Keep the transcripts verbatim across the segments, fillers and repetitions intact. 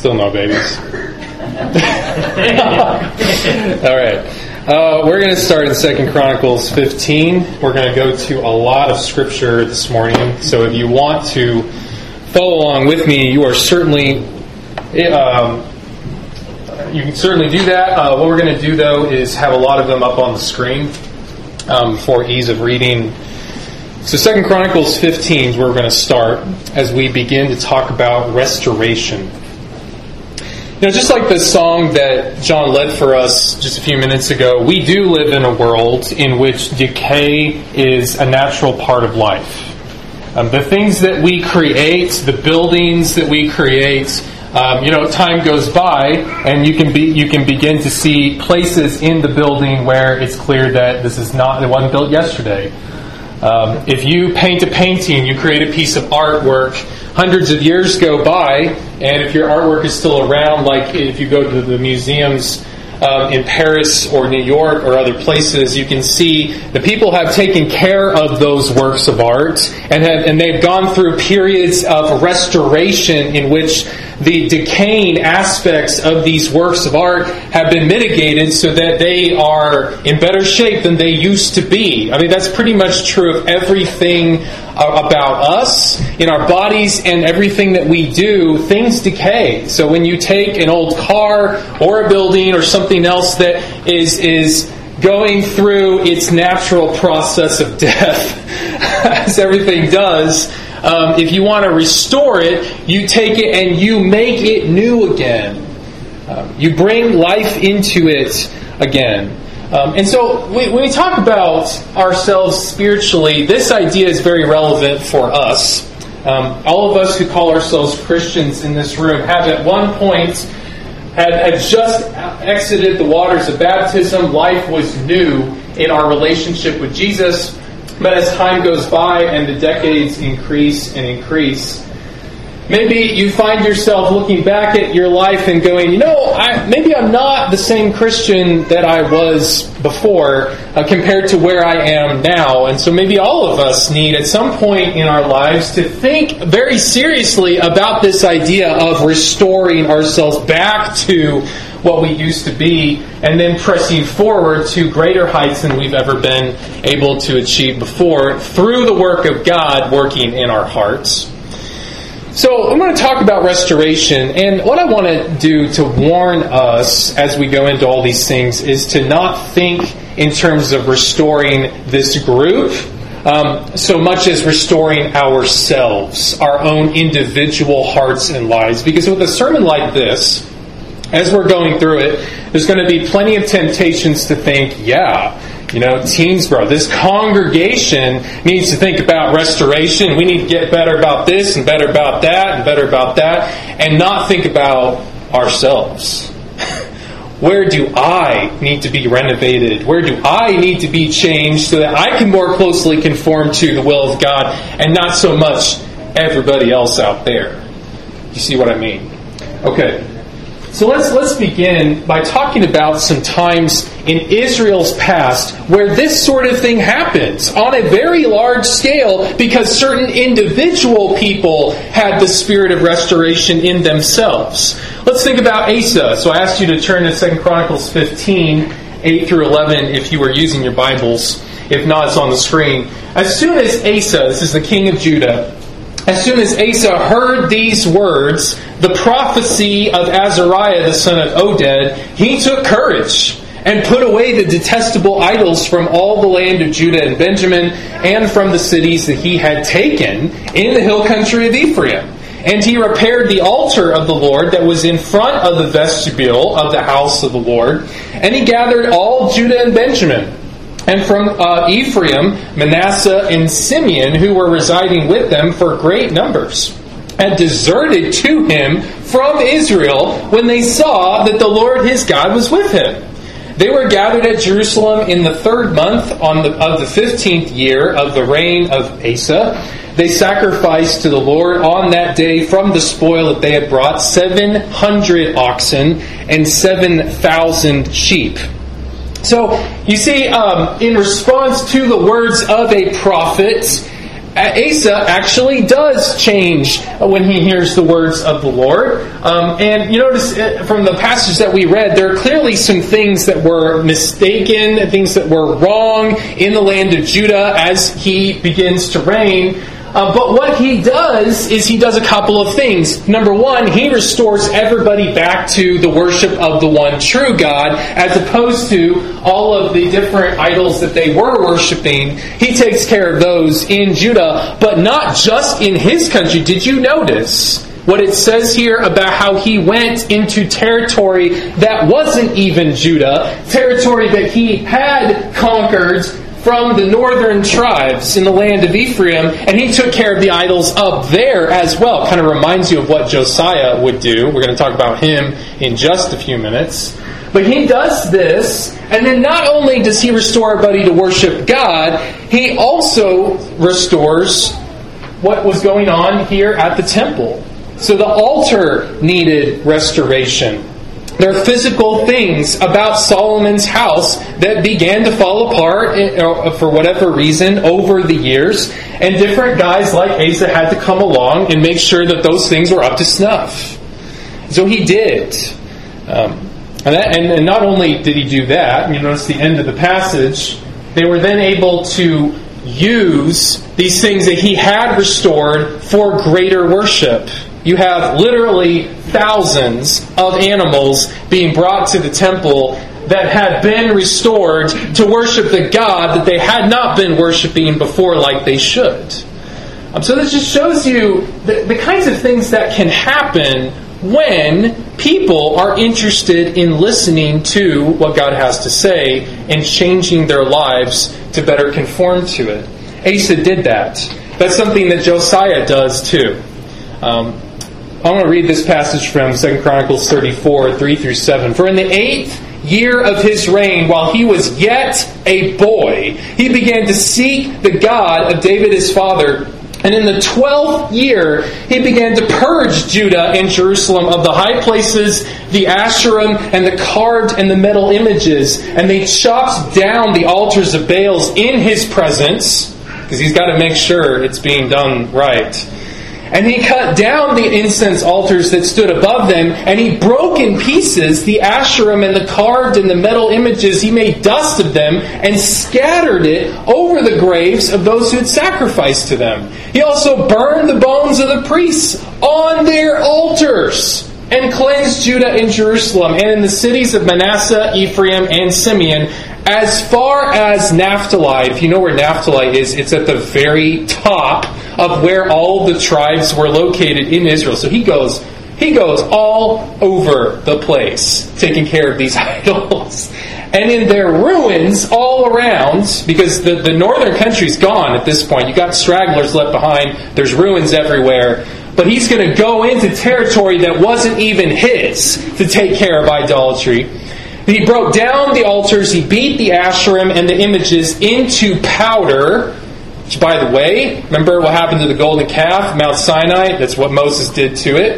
Still no babies. All right. Uh, we're going to start in Second Chronicles fifteen. We're going to go to a lot of Scripture this morning. So if you want to follow along with me, you are certainly... Um, you can certainly do that. Uh, what we're going to do, though, is have a lot of them up on the screen um, for ease of reading. So Second Chronicles fifteen is where we're going to start as we begin to talk about restoration. You know, just like the song that John led for us just a few minutes ago, we do live in a world in which decay is a natural part of life. Um, the things that we create, the buildings that we create, um, you know, time goes by, and you can be you can begin to see places in the building where it's clear that this is not it wasn't built yesterday. Um, if you paint a painting, you create a piece of artwork, hundreds of years go by, and if your artwork is still around, like if you go to the museums um, in Paris or New York or other places, you can see the people have taken care of those works of art, and have, and they've gone through periods of restoration in which the decaying aspects of these works of art have been mitigated so that they are in better shape than they used to be. I mean, that's pretty much true of everything about us, in our bodies, and everything that we do. Things decay. So when you take an old car or a building or something else that is is going through its natural process of death, as everything does, Um, if you want to restore it, you take it and you make it new again. Um, you bring life into it again. Um, and so we, when we talk about ourselves spiritually, this idea is very relevant for us. Um, all of us who call ourselves Christians in this room have at one point had, had just exited the waters of baptism. Life was new in our relationship with Jesus. But as time goes by and the decades increase and increase, maybe you find yourself looking back at your life and going, you know, I, maybe I'm not the same Christian that I was before uh, compared to where I am now. And so maybe all of us need at some point in our lives to think very seriously about this idea of restoring ourselves back to what we used to be, and then pressing forward to greater heights than we've ever been able to achieve before through the work of God working in our hearts. So I'm going to talk about restoration, and what I want to do to warn us as we go into all these things is to not think in terms of restoring this group um, so much as restoring ourselves, our own individual hearts and lives. Because with a sermon like this, as we're going through it, there's going to be plenty of temptations to think, yeah, you know, Teensboro, this congregation needs to think about restoration. We need to get better about this and better about that and better about that, and not think about ourselves. Where do I need to be renovated? Where do I need to be changed so that I can more closely conform to the will of God and not so much everybody else out there? You see what I mean? Okay. So let's let's begin by talking about some times in Israel's past where this sort of thing happens on a very large scale because certain individual people had the spirit of restoration in themselves. Let's think about Asa. So I asked you to turn to Second Chronicles fifteen, eight through eleven if you were using your Bibles. If not, it's on the screen. As soon as Asa, this is the king of Judah, as soon as Asa heard these words, the prophecy of Azariah the son of Oded, he took courage and put away the detestable idols from all the land of Judah and Benjamin and from the cities that he had taken in the hill country of Ephraim. And he repaired the altar of the Lord that was in front of the vestibule of the house of the Lord. And he gathered all Judah and Benjamin, and from uh, Ephraim, Manasseh, and Simeon, who were residing with them for great numbers, and deserted to him from Israel when they saw that the Lord his God was with him. They were gathered at Jerusalem in the third month on the, of the fifteenth year of the reign of Asa. They sacrificed to the Lord on that day from the spoil that they had brought seven hundred oxen and seven thousand sheep. So, you see, um, in response to the words of a prophet, Asa actually does change when he hears the words of the Lord. Um, and you notice from the passage that we read, there are clearly some things that were mistaken, things that were wrong in the land of Judah as he begins to reign. Uh, but what he does is he does a couple of things. Number one, he restores everybody back to the worship of the one true God, as opposed to all of the different idols that they were worshiping. He takes care of those in Judah, but not just in his country. Did you notice what it says here about how he went into territory that wasn't even Judah, territory that he had conquered from the northern tribes in the land of Ephraim, and he took care of the idols up there as well. Kind of reminds you of what Josiah would do. We're going to talk about him in just a few minutes. But he does this, and then not only does he restore everybody to worship God, he also restores what was going on here at the temple. So the altar needed restoration. There are physical things about Solomon's house that began to fall apart for whatever reason over the years. And different guys like Asa had to come along and make sure that those things were up to snuff. So he did. Um, and, that, and, and not only did he do that, you notice the end of the passage, they were then able to use these things that he had restored for greater worship. You have literally thousands of animals being brought to the temple that had been restored to worship the God that they had not been worshiping before like they should. Um, so this just shows you the, the kinds of things that can happen when people are interested in listening to what God has to say and changing their lives to better conform to it. Asa did that. That's something that Josiah does too. Um, I want to read this passage from Second Chronicles thirty-four, three through seven. For in the eighth year of his reign, while he was yet a boy, he began to seek the God of David his father. And in the twelfth year, he began to purge Judah and Jerusalem of the high places, the Asherim, and the carved and the metal images. And they chopped down the altars of Baals in his presence, because he's got to make sure it's being done right. And he cut down the incense altars that stood above them, and he broke in pieces the Asherim and the carved and the metal images. He made dust of them and scattered it over the graves of those who had sacrificed to them. He also burned the bones of the priests on their altars and cleansed Judah and Jerusalem and in the cities of Manasseh, Ephraim, and Simeon, as far as Naphtali. If you know where Naphtali is, it's at the very top of where all the tribes were located in Israel. So he goes, he goes all over the place, taking care of these idols. And in their ruins all around, because the, the northern country's gone at this point. You got stragglers left behind. There's ruins everywhere. But he's going to go into territory that wasn't even his to take care of idolatry. He broke down the altars, he beat the Asherim and the images into powder. Which, by the way, remember what happened to the golden calf, Mount Sinai? That's what Moses did to it.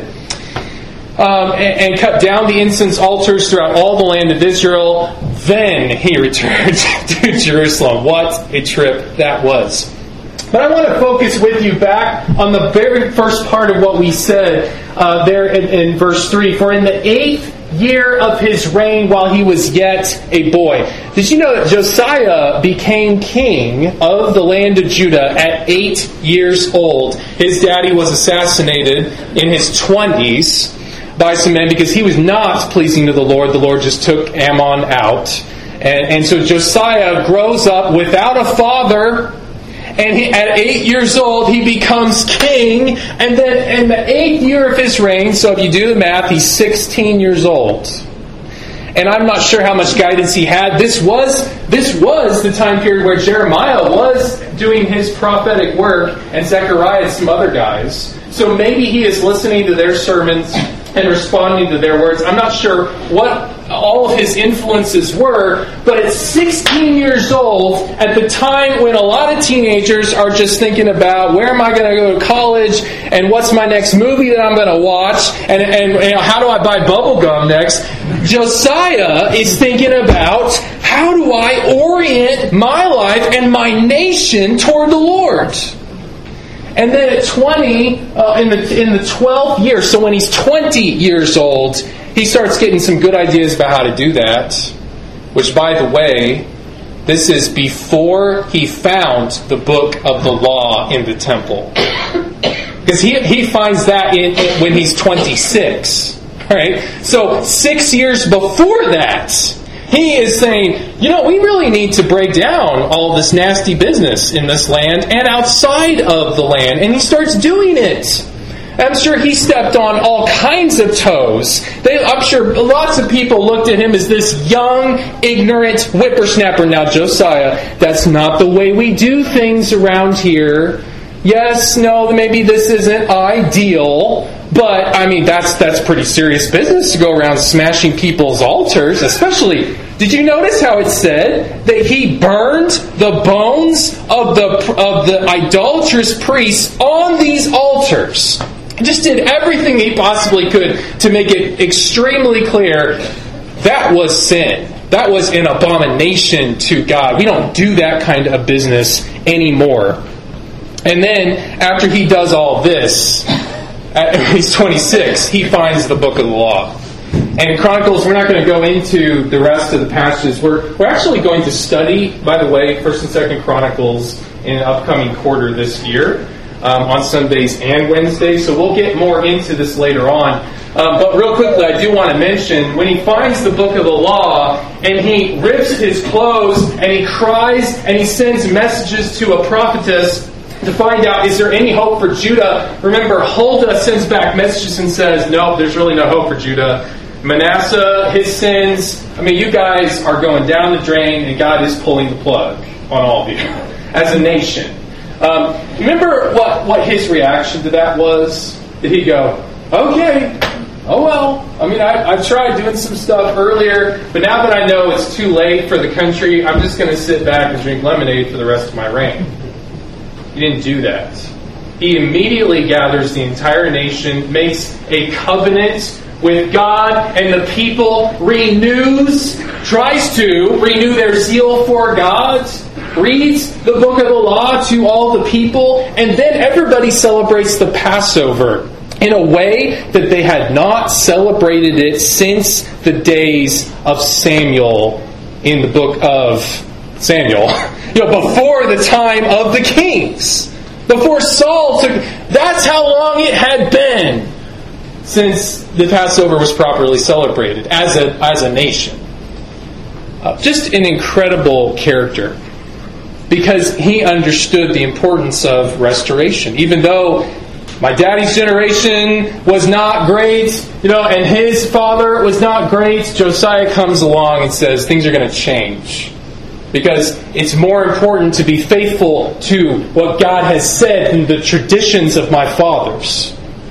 Um, and, and cut down the incense altars throughout all the land of Israel. Then he returned to Jerusalem. What a trip that was. But I want to focus with you back on the very first part of what we said uh, there in, in verse three. For in the eighth year of his reign, while he was yet a boy. Did you know that Josiah became king of the land of Judah at eight years old? His daddy was assassinated in his twenties by some men because he was not pleasing to the Lord. The Lord just took Ammon out. And, and so Josiah grows up without a father. And he, at eight years old, he becomes king. And then in the eighth year of his reign, so if you do the math, he's sixteen years old. And I'm not sure how much guidance he had. This was this was the time period where Jeremiah was doing his prophetic work, and Zechariah and some other guys. So maybe he is listening to their sermons and responding to their words. I'm not sure what all of his influences were, but at sixteen years old, at the time when a lot of teenagers are just thinking about where am I going to go to college and what's my next movie that I'm going to watch and, and you know, how do I buy bubble gum next, Josiah is thinking about how do I orient my life and my nation toward the Lord. And then at twenty, uh, in the in the twelfth year, so when he's twenty years old, he starts getting some good ideas about how to do that. Which, by the way, this is before he found the book of the law in the temple. Because he, he finds that in, in, when he's twenty-six. Right? So six years before that, he is saying, you know, we really need to break down all this nasty business in this land and outside of the land. And he starts doing it. I'm sure he stepped on all kinds of toes. They, I'm sure lots of people looked at him as this young, ignorant whippersnapper. Now, Josiah, that's not the way we do things around here. Yes, no, maybe this isn't ideal, but I mean that's that's pretty serious business to go around smashing people's altars, especially. Did you notice how it said that he burned the bones of the of the idolatrous priests on these altars? He just did everything he possibly could to make it extremely clear that was sin. That was an abomination to God. We don't do that kind of business anymore. And then, after he does all this, at, he's twenty-six, he finds the book of the law. And in Chronicles, we're not going to go into the rest of the passages. We're, we're actually going to study, by the way, First and Second Chronicles in an upcoming quarter this year, um, on Sundays and Wednesdays. So we'll get more into this later on. Um, but real quickly, I do want to mention, when he finds the book of the law, and he rips his clothes, and he cries, and he sends messages to a prophetess to find out, is there any hope for Judah? Remember, Huldah sends back messages and says, no, there's really no hope for Judah. Manasseh, his sins, I mean, you guys are going down the drain, and God is pulling the plug on all of you as a nation. Um, remember what, what his reaction to that was? Did he go, okay, oh well, I mean, I, I've tried doing some stuff earlier, but now that I know it's too late for the country, I'm just going to sit back and drink lemonade for the rest of my reign. He didn't do that. He immediately gathers the entire nation, makes a covenant with God and the people, renews, tries to renew their zeal for God, reads the book of the law to all the people, and then everybody celebrates the Passover in a way that they had not celebrated it since the days of Samuel in the book of Samuel. You know, before the time of the kings. Before Saul took... That's how long it had been since the Passover was properly celebrated as a, as a nation. Uh, just an incredible character. Because he understood the importance of restoration. Even though my daddy's generation was not great, you know, and his father was not great, Josiah comes along and says things are going to change. Because it's more important to be faithful to what God has said than the traditions of my fathers.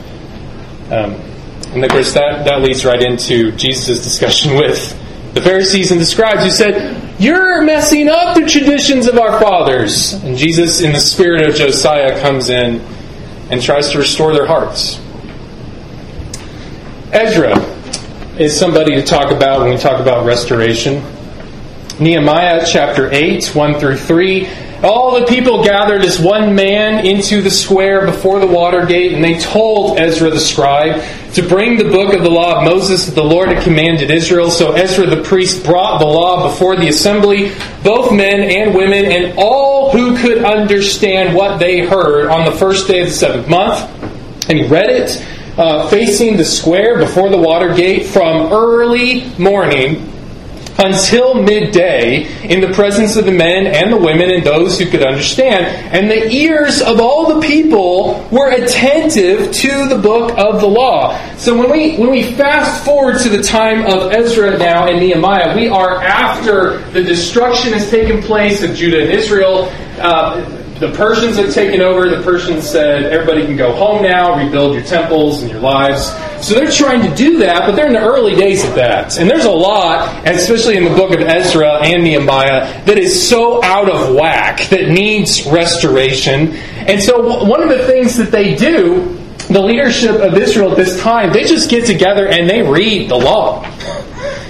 Um, and of course that, that leads right into Jesus' discussion with the Pharisees and the scribes who said, you're messing up the traditions of our fathers. And Jesus, in the spirit of Josiah, comes in and tries to restore their hearts. Ezra is somebody to talk about when we talk about restoration. Nehemiah chapter eight, one through three. All the people gathered as one man into the square before the water gate, and they told Ezra the scribe to bring the book of the law of Moses that the Lord had commanded Israel. So Ezra the priest brought the law before the assembly, both men and women, and all who could understand what they heard on the first day of the seventh month. And he read it, uh, facing the square before the water gate from early morning until midday, in the presence of the men and the women and those who could understand. And the ears of all the people were attentive to the book of the law. So when we when we fast forward to the time of Ezra now and Nehemiah, we are after the destruction has taken place of Judah and Israel. Uh, the Persians have taken over. The Persians said, everybody can go home now, rebuild your temples and your lives. So they're trying to do that, but they're in the early days of that. And there's a lot, especially in the book of Ezra and Nehemiah, that is so out of whack, that needs restoration. And so one of the things that they do, the leadership of Israel at this time, they just get together and they read the law.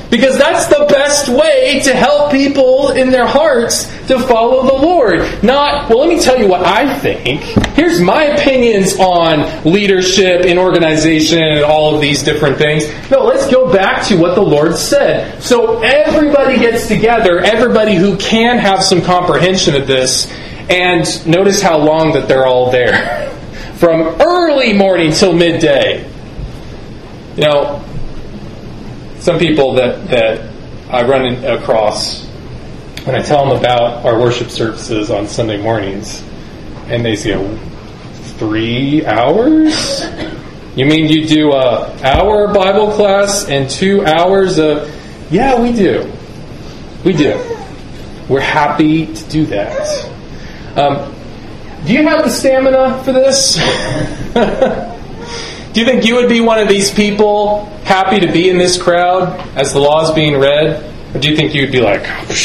Because that's the best way to help people in their hearts to follow the Lord. Not, well, let me tell you what I think. Here's my opinions on leadership and organization and all of these different things. No, let's go back to what the Lord said. So everybody gets together, everybody who can have some comprehension of this, and notice how long that they're all there. From early morning till midday. You know, some people that, that I run in, across, when I tell them about our worship services on Sunday mornings, and they say, three hours? You mean you do an hour Bible class and two hours of... Yeah, we do. We do. We're happy to do that. Um, do you have the stamina for this? Do you think you would be one of these people happy to be in this crowd as the law is being read? Or do you think you'd be like,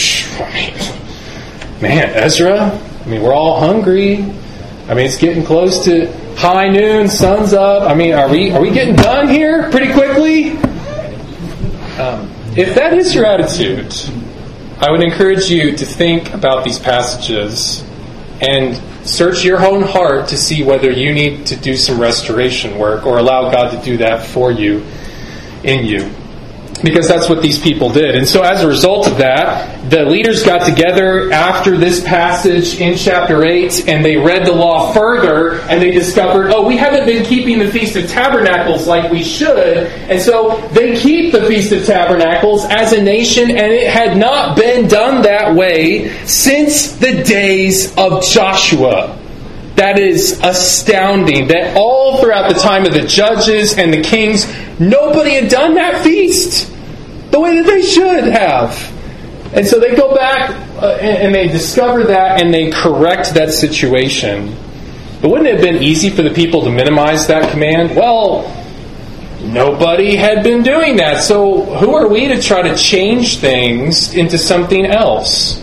man, Ezra, I mean, we're all hungry. I mean, it's getting close to high noon, sun's up. I mean, are we are we getting done here pretty quickly? Um, if that is your attitude, I would encourage you to think about these passages and search your own heart to see whether you need to do some restoration work or allow God to do that for you, in you. Because that's what these people did. And so as a result of that, the leaders got together after this passage in chapter eight, and they read the law further, and they discovered, oh, we haven't been keeping the Feast of Tabernacles like we should. And so they keep the Feast of Tabernacles as a nation, and it had not been done that way since the days of Joshua. That is astounding. That all throughout the time of the judges and the kings, nobody had done that feast the way that they should have. And so they go back uh, and, and they discover that and they correct that situation. But wouldn't it have been easy for the people to minimize that command? Well, nobody had been doing that. So who are we to try to change things into something else?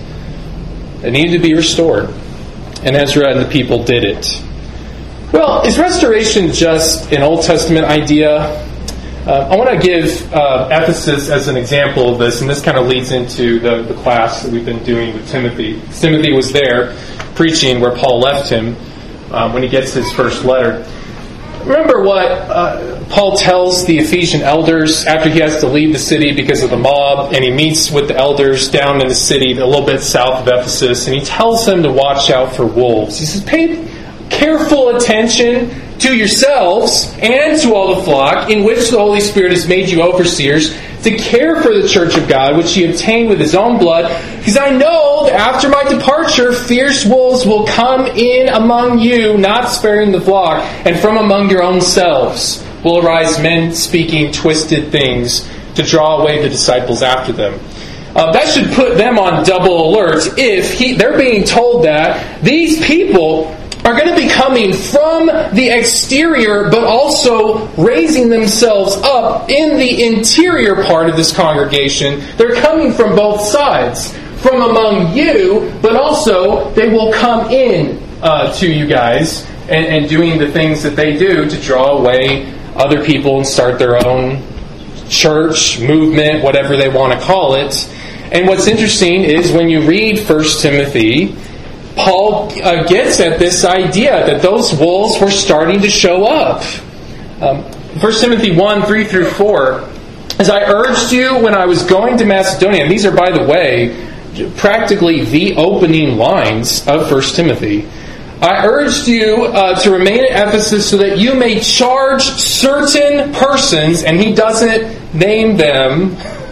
It needed to be restored. And Ezra and the people did it. Well, is restoration just an Old Testament idea? Uh, I want to give uh, Ephesus as an example of this, and this kind of leads into the, the class that we've been doing with Timothy. Timothy was there preaching where Paul left him um, when he gets his first letter. Remember what uh, Paul tells the Ephesian elders after he has to leave the city because of the mob, and he meets with the elders down in the city a little bit south of Ephesus, and he tells them to watch out for wolves. He says, pay careful attention to yourselves and to all the flock in which the Holy Spirit has made you overseers, to care for the church of God, which he obtained with his own blood. Because I know that after my departure, fierce wolves will come in among you, not sparing the flock, and from among your own selves will arise men speaking twisted things to draw away the disciples after them. Uh, that should put them on double alert if he, they're being told that these people are going to be coming from the exterior, but also raising themselves up in the interior part of this congregation. They're coming from both sides, from among you, but also they will come in uh, to you guys and, and doing the things that they do to draw away other people and start their own church, movement, whatever they want to call it. And what's interesting is when you read First Timothy, Paul uh, gets at this idea that those wolves were starting to show up. Um, First Timothy one, three through four. As I urged you when I was going to Macedonia, and these are, by the way, practically the opening lines of First Timothy. I urged you uh, to remain at Ephesus so that you may charge certain persons, and he doesn't name them,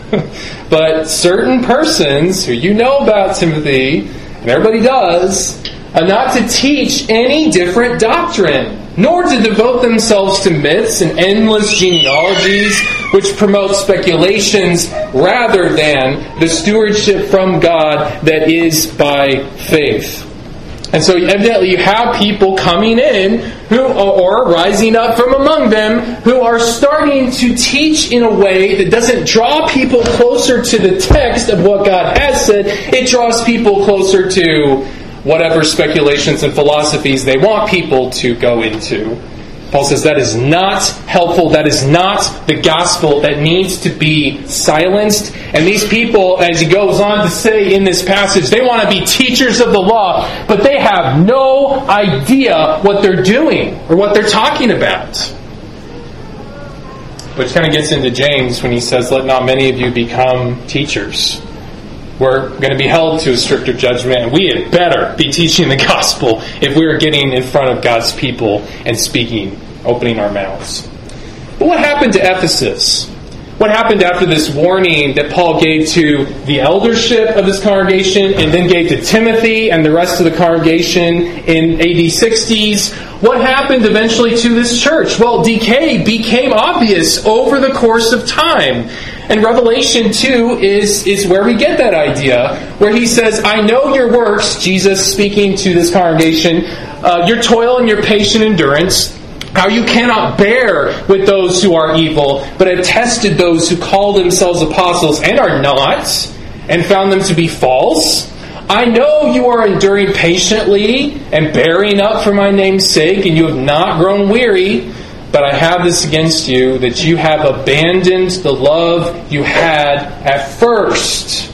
but certain persons who you know about, Timothy, and everybody does, uh, not to teach any different doctrine, nor to devote themselves to myths and endless genealogies, which promote speculations rather than the stewardship from God that is by faith. And so evidently you have people coming in who, or rising up from among them, who are starting to teach in a way that doesn't draw people closer to the text of what God has said. It draws people closer to whatever speculations and philosophies they want people to go into. Paul says that is not helpful. That is not the gospel that needs to be silenced. And these people, as he goes on to say in this passage, they want to be teachers of the law, but they have no idea what they're doing or what they're talking about. Which kind of gets into James when he says, let not many of you become teachers. We're going to be held to a stricter judgment, and we had better be teaching the gospel if we are getting in front of God's people and speaking, opening our mouths. But what happened to Ephesus? What happened after this warning that Paul gave to the eldership of this congregation and then gave to Timothy and the rest of the congregation in A D sixties? What happened eventually to this church? Well, decay became obvious over the course of time. And Revelation two is, is where we get that idea, where he says, I know your works, Jesus speaking to this congregation, uh, your toil and your patient endurance, how you cannot bear with those who are evil, but have tested those who call themselves apostles and are not, and found them to be false. I know you are enduring patiently and bearing up for my name's sake, and you have not grown weary. But I have this against you, that you have abandoned the love you had at first.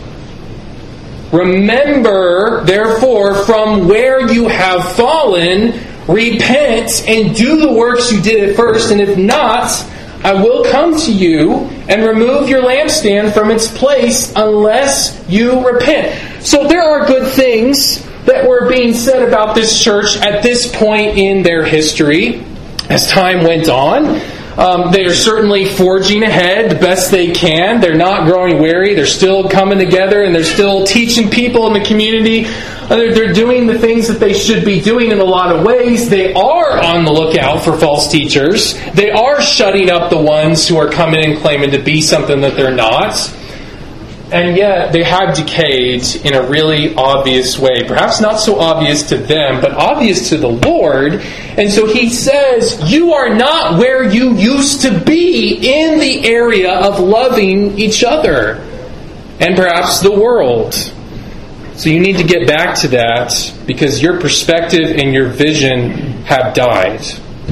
Remember, therefore, from where you have fallen, repent and do the works you did at first, and if not, I will come to you and remove your lampstand from its place unless you repent. So there are good things that were being said about this church at this point in their history. As time went on, um, they are certainly forging ahead the best they can. They're not growing weary. They're still coming together and they're still teaching people in the community. They're, they're doing the things that they should be doing in a lot of ways. They are on the lookout for false teachers. They are shutting up the ones who are coming and claiming to be something that they're not. And yet they have decayed in a really obvious way. Perhaps not so obvious to them, but obvious to the Lord. And so he says, you are not where you used to be in the area of loving each other and perhaps the world. So you need to get back to that because your perspective and your vision have died.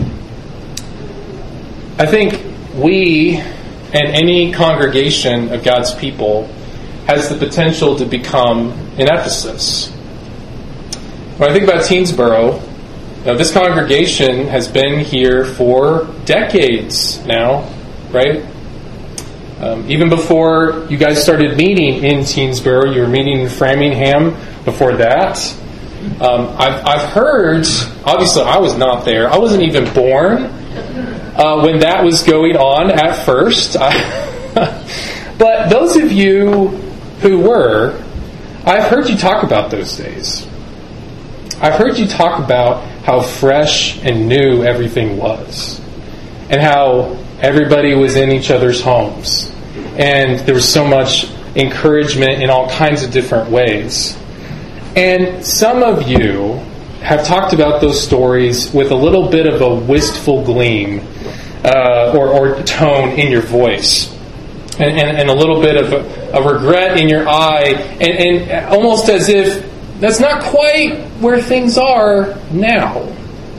I think we and any congregation of God's people has the potential to become an Ephesus. When I think about Teensboro, you know, this congregation has been here for decades now, right? Um, even before you guys started meeting in Teensboro, you were meeting in Framingham before that. Um, I've, I've heard, obviously I was not there, I wasn't even born uh, when that was going on at first. I, but those of you who were, I've heard you talk about those days. I've heard you talk about how fresh and new everything was. And how everybody was in each other's homes. And there was so much encouragement in all kinds of different ways. And some of you have talked about those stories with a little bit of a wistful gleam uh, or, or tone in your voice. And, and, and a little bit of a, a regret in your eye, and, and almost as if that's not quite where things are now.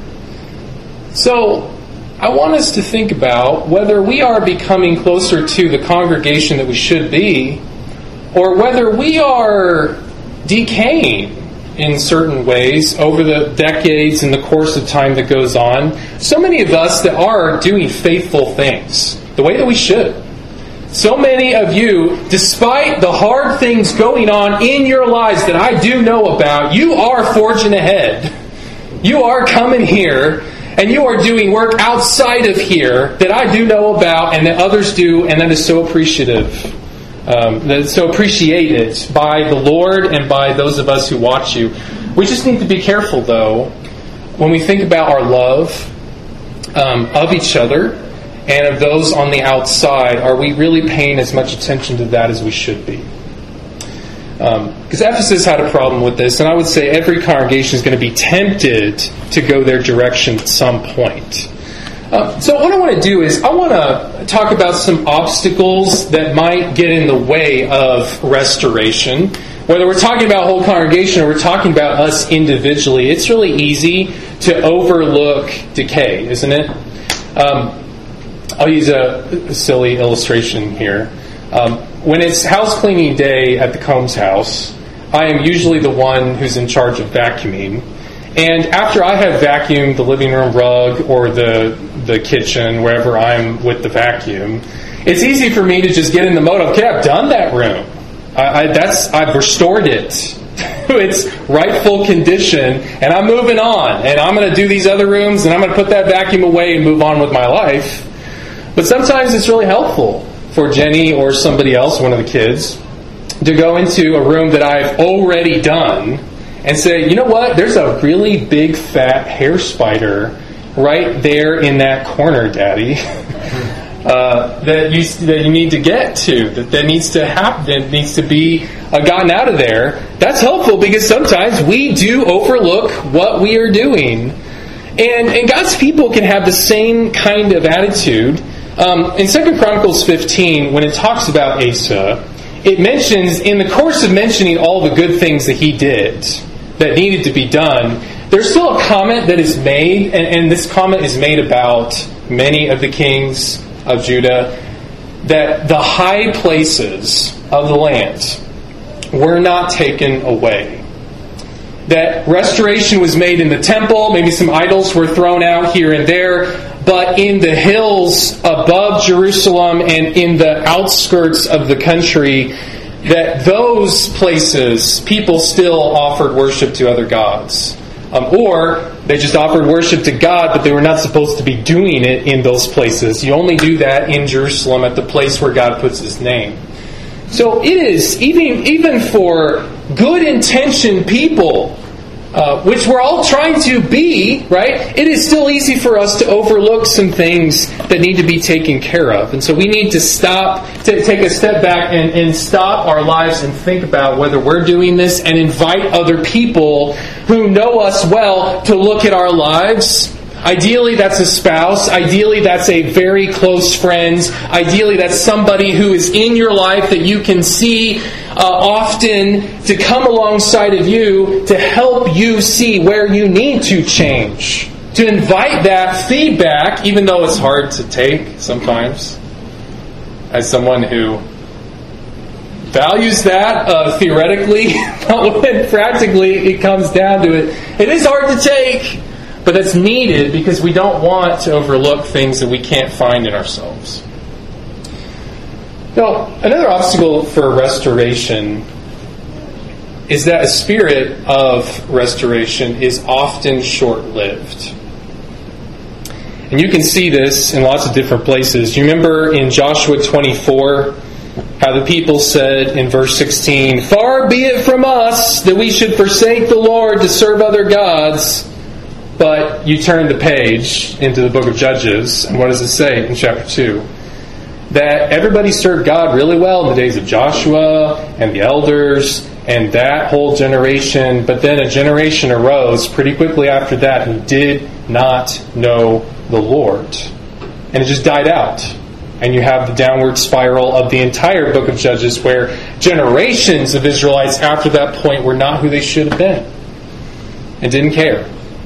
So, I want us to think about whether we are becoming closer to the congregation that we should be, or whether we are decaying in certain ways over the decades and the course of time that goes on. So many of us that are doing faithful things, the way that we should. So many of you, despite the hard things going on in your lives that I do know about, you are forging ahead. You are coming here, and you are doing work outside of here that I do know about and that others do, and that is so appreciative. Um, that is so appreciated by the Lord and by those of us who watch you. We just need to be careful, though, when we think about our love um, of each other and of those on the outside. Are we really paying as much attention to that as we should be? Because um, Ephesus had a problem with this, and I would say every congregation is going to be tempted to go their direction at some point. Uh, so what I want to do is I want to talk about some obstacles that might get in the way of restoration. Whether we're talking about a whole congregation or we're talking about us individually, it's really easy to overlook decay, isn't it? Um, I'll use a, a silly illustration here. Um, when it's house cleaning day at the Combs house, I am usually the one who's in charge of vacuuming. And after I have vacuumed the living room rug or the the kitchen, wherever I'm with the vacuum, it's easy for me to just get in the mode of, okay, I've done that room. I, I, that's I've restored it to its rightful condition, and I'm moving on. And I'm going to do these other rooms, and I'm going to put that vacuum away and move on with my life. But sometimes it's really helpful for Jenny or somebody else, one of the kids, to go into a room that I've already done and say, you know what, there's a really big fat hair spider right there in that corner, Daddy, uh, that you that you need to get to, that, that needs to happen, that needs to be uh, gotten out of there. That's helpful because sometimes we do overlook what we are doing. And, and God's people can have the same kind of attitude. Um, in Second Chronicles fifteen, when it talks about Asa, it mentions, in the course of mentioning all the good things that he did, that needed to be done, there's still a comment that is made, and, and this comment is made about many of the kings of Judah, that the high places of the land were not taken away. That restoration was made in the temple, maybe some idols were thrown out here and there, but in the hills above Jerusalem and in the outskirts of the country, that those places, people still offered worship to other gods. Um, or they just offered worship to God, but they were not supposed to be doing it in those places. You only do that in Jerusalem at the place where God puts His name. So it is, even, even for good-intentioned people, Uh, which we're all trying to be, right? It is still easy for us to overlook some things that need to be taken care of. And so we need to stop, to take a step back and, and stop our lives and think about whether we're doing this and invite other people who know us well to look at our lives. Ideally, that's a spouse. Ideally, that's a very close friend. Ideally, that's somebody who is in your life that you can see uh, often to come alongside of you to help you see where you need to change. To invite that feedback, even though it's hard to take sometimes, as someone who values that uh, theoretically, but when practically it comes down to it, it is hard to take. But that's needed because we don't want to overlook things that we can't find in ourselves. Now, another obstacle for restoration is that a spirit of restoration is often short-lived. And you can see this in lots of different places. You remember in Joshua twenty-four, how the people said in verse sixteen, "Far be it from us that we should forsake the Lord to serve other gods." But you turn the page into the book of Judges, and what does it say in chapter two? That everybody served God really well in the days of Joshua and the elders and that whole generation, but then a generation arose pretty quickly after that who did not know the Lord. And it just died out. And you have the downward spiral of the entire book of Judges where generations of Israelites after that point were not who they should have been and didn't care.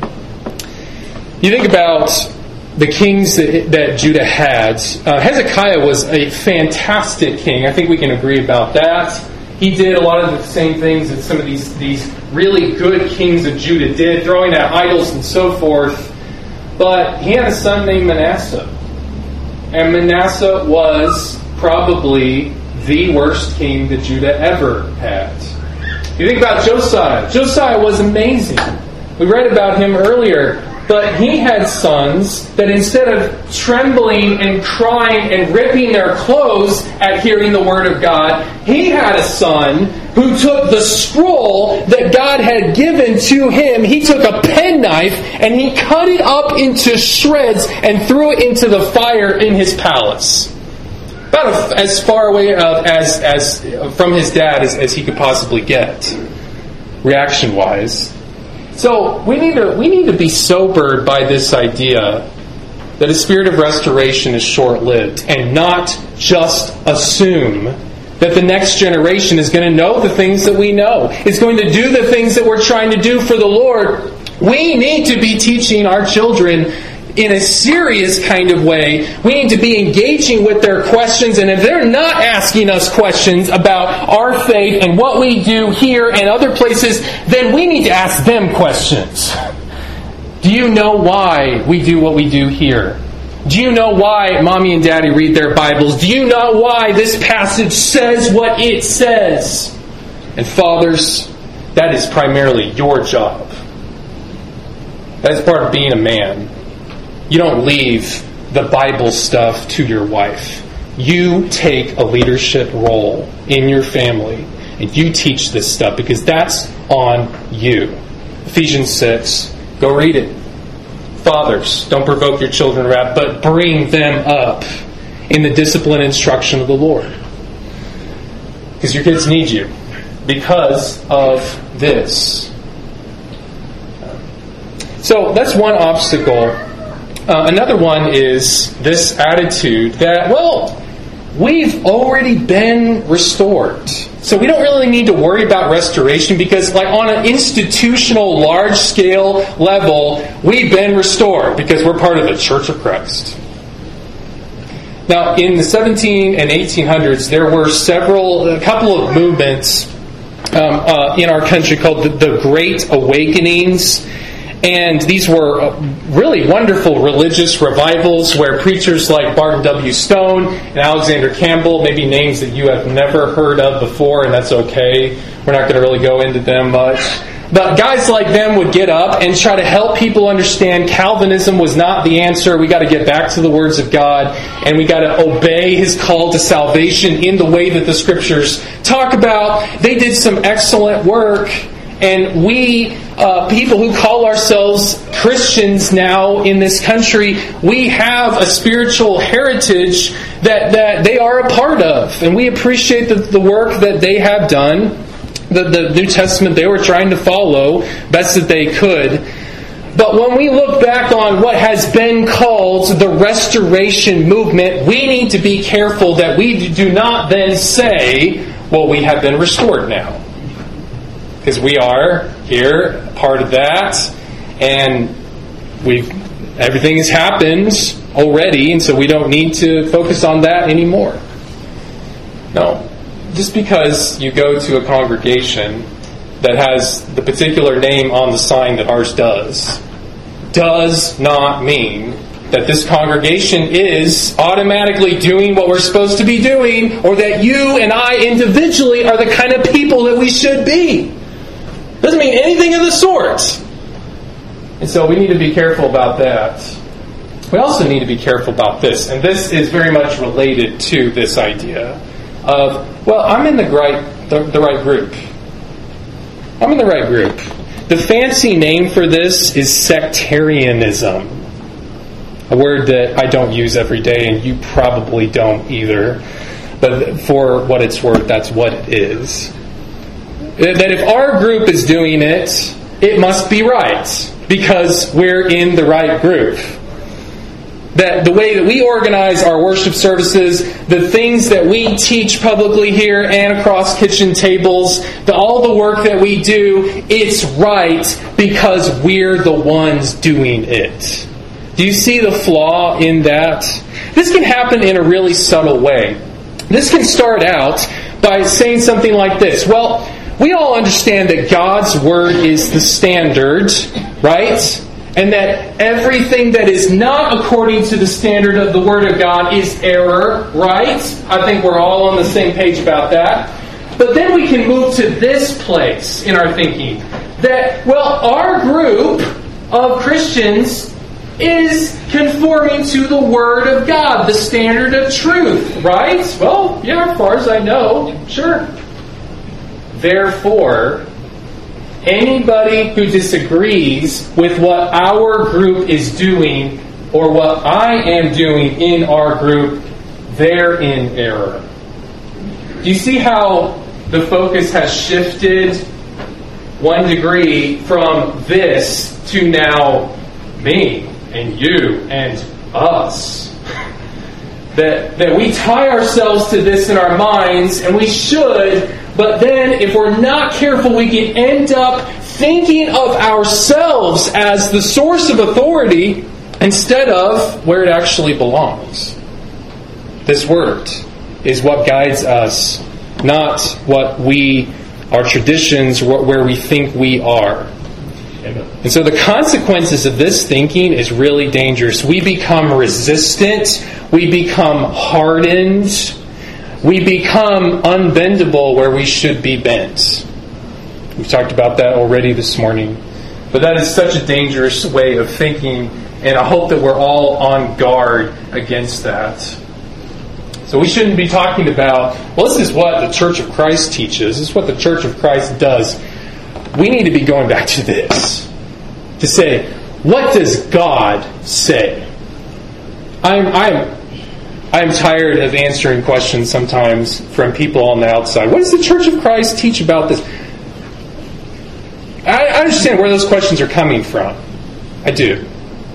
You think about the kings that, that Judah had. Uh, Hezekiah was a fantastic king. I think we can agree about that. He did a lot of the same things that some of these, these really good kings of Judah did, throwing out idols and so forth. But he had a son named Manasseh. And Manasseh was probably the worst king that Judah ever had. You think about Josiah. Josiah was amazing. We read about him earlier. But he had sons that instead of trembling and crying and ripping their clothes at hearing the word of God, he had a son who took the scroll that God had given to him. He took a penknife and he cut it up into shreds and threw it into the fire in his palace. About as far away as, as from his dad as, as he could possibly get, reaction-wise. So we need to we need to be sobered by this idea that a spirit of restoration is short-lived and not just assume that the next generation is going to know the things that we know. It's going to do the things that we're trying to do for the Lord. We need to be teaching our children in a serious kind of way. We need to be engaging with their questions, and if they're not asking us questions about our faith and what we do here and other places, then we need to ask them questions. Do you know why we do what we do here? Do you know why Mommy and Daddy read their Bibles? Do you know why this passage says what it says? And fathers, that is primarily your job. That is part of being a man. You don't leave the Bible stuff to your wife. You take a leadership role in your family and you teach this stuff because that's on you. Ephesians six, go read it. Fathers, don't provoke your children to wrath, but bring them up in the discipline and instruction of the Lord. Because your kids need you because of this. So that's one obstacle. Uh, another one is this attitude that, well, we've already been restored. So we don't really need to worry about restoration because, like, on an institutional, large-scale level, we've been restored because we're part of the Church of Christ. Now, in the seventeen and eighteen hundreds, there were several, a couple of movements um, uh, in our country called the, the Great Awakenings. And these were really wonderful religious revivals where preachers like Barton W. Stone and Alexander Campbell, maybe names that you have never heard of before, and that's okay. We're not going to really go into them much. But guys like them would get up and try to help people understand Calvinism was not the answer. We got to get back to the words of God, and we got to obey His call to salvation in the way that the Scriptures talk about. They did some excellent work. And we, uh, people who call ourselves Christians now in this country, we have a spiritual heritage that, that they are a part of. And we appreciate the, the work that they have done, the, the New Testament they were trying to follow best that they could. But when we look back on what has been called the Restoration Movement, we need to be careful that we do not then say, well, we have been restored now. Because we are here, part of that, and we've everything has happened already, and so we don't need to focus on that anymore. No. Just because you go to a congregation that has the particular name on the sign that ours does, does not mean that this congregation is automatically doing what we're supposed to be doing, or that you and I individually are the kind of people that we should be. Doesn't mean anything of the sort. And so we need to be careful about that. We also need to be careful about this. And this is very much related to this idea of, well, I'm in the right, the, the right group. I'm in the right group. The fancy name for this is sectarianism. A word that I don't use every day, and you probably don't either. But for what it's worth, that's what it is. That if our group is doing it, it must be right, because we're in the right group. That the way that we organize our worship services, the things that we teach publicly here and across kitchen tables, the, all the work that we do, it's right because we're the ones doing it. Do you see the flaw in that? This can happen in a really subtle way. This can start out by saying something like this. Well, we all understand that God's Word is the standard, right? And that everything that is not according to the standard of the Word of God is error, right? I think we're all on the same page about that. But then we can move to this place in our thinking. That, well, our group of Christians is conforming to the Word of God, the standard of truth, right? Well, yeah, as far as I know, sure. Therefore, anybody who disagrees with what our group is doing or what I am doing in our group, they're in error. Do you see how the focus has shifted one degree from this to now me and you and us? That, that we tie ourselves to this in our minds, and we should, but then if we're not careful, we can end up thinking of ourselves as the source of authority instead of where it actually belongs. This Word is what guides us, not what we, our traditions, where we think we are. And so the consequences of this thinking is really dangerous. We become resistant. We become hardened. We become unbendable where we should be bent. We've talked about that already this morning. But that is such a dangerous way of thinking, and I hope that we're all on guard against that. So we shouldn't be talking about, well, this is what the Church of Christ teaches. This is what the Church of Christ does. We need to be going back to this. To say, what does God say? I'm I'm I'm tired of answering questions sometimes from people on the outside. What does the Church of Christ teach about this? I understand where those questions are coming from. I do.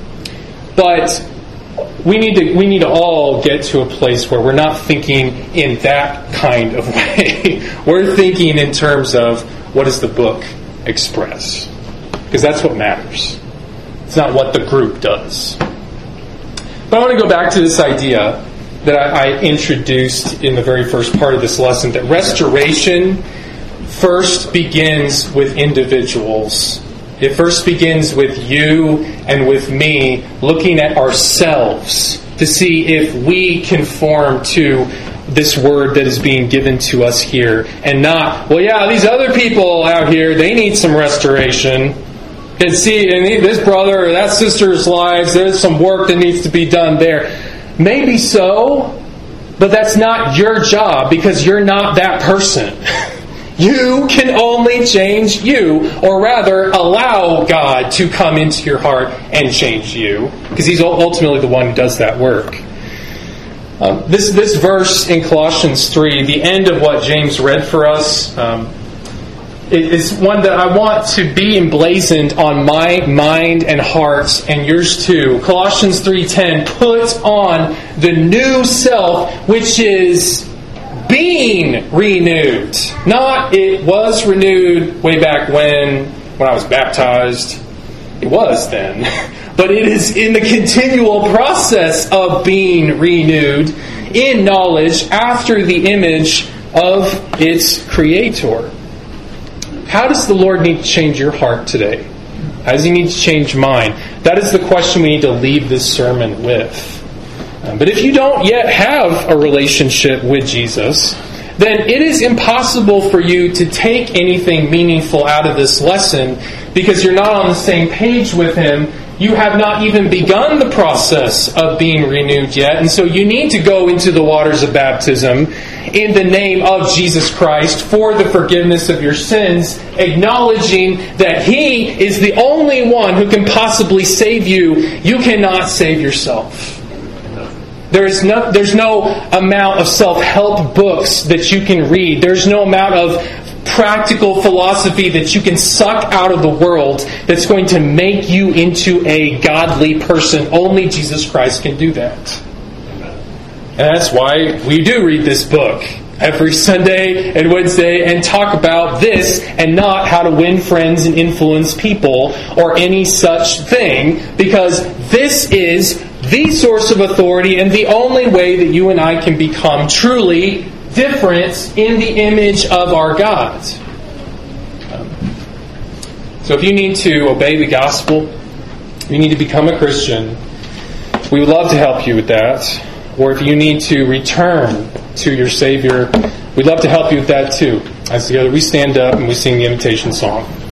But we need to we need to all get to a place where we're not thinking in that kind of way. We're thinking in terms of, what does the book express? Because that's what matters. It's not what the group does. But I want to go back to this idea that I, I introduced in the very first part of this lesson, that restoration first begins with individuals. It first begins with you and with me looking at ourselves to see if we conform to this word that is being given to us here, and not, well, yeah, these other people out here, they need some restoration. And see, in this brother or that sister's lives, there's some work that needs to be done there. Maybe so, but that's not your job, because you're not that person. You can only change you, or rather allow God to come into your heart and change you, because He's ultimately the one who does that work. Um, this this verse in Colossians three, the end of what James read for us, um, it is one that I want to be emblazoned on my mind and heart, and yours too. Colossians three ten, put on the new self, which is being renewed. Not it was renewed way back when, when I was baptized. It was then. But it is in the continual process of being renewed in knowledge after the image of its Creator. How does the Lord need to change your heart today? How does He need to change mine? That is the question we need to leave this sermon with. Um, but if you don't yet have a relationship with Jesus, then it is impossible for you to take anything meaningful out of this lesson, because you're not on the same page with Him. You have not even begun the process of being renewed yet. And so you need to go into the waters of baptism in the name of Jesus Christ for the forgiveness of your sins, acknowledging that He is the only one who can possibly save you. You cannot save yourself. There is no, there's no amount of self-help books that you can read. There's no amount of practical philosophy that you can suck out of the world that's going to make you into a godly person. Only Jesus Christ can do that. And that's why we do read this book every Sunday and Wednesday and talk about this, and not how to win friends and influence people or any such thing, because this is the source of authority and the only way that you and I can become truly different in the image of our God. So if you need to obey the gospel, you need to become a Christian, we would love to help you with that. Or if you need to return to your Savior, we'd love to help you with that too. As together we stand up and we sing the invitation song.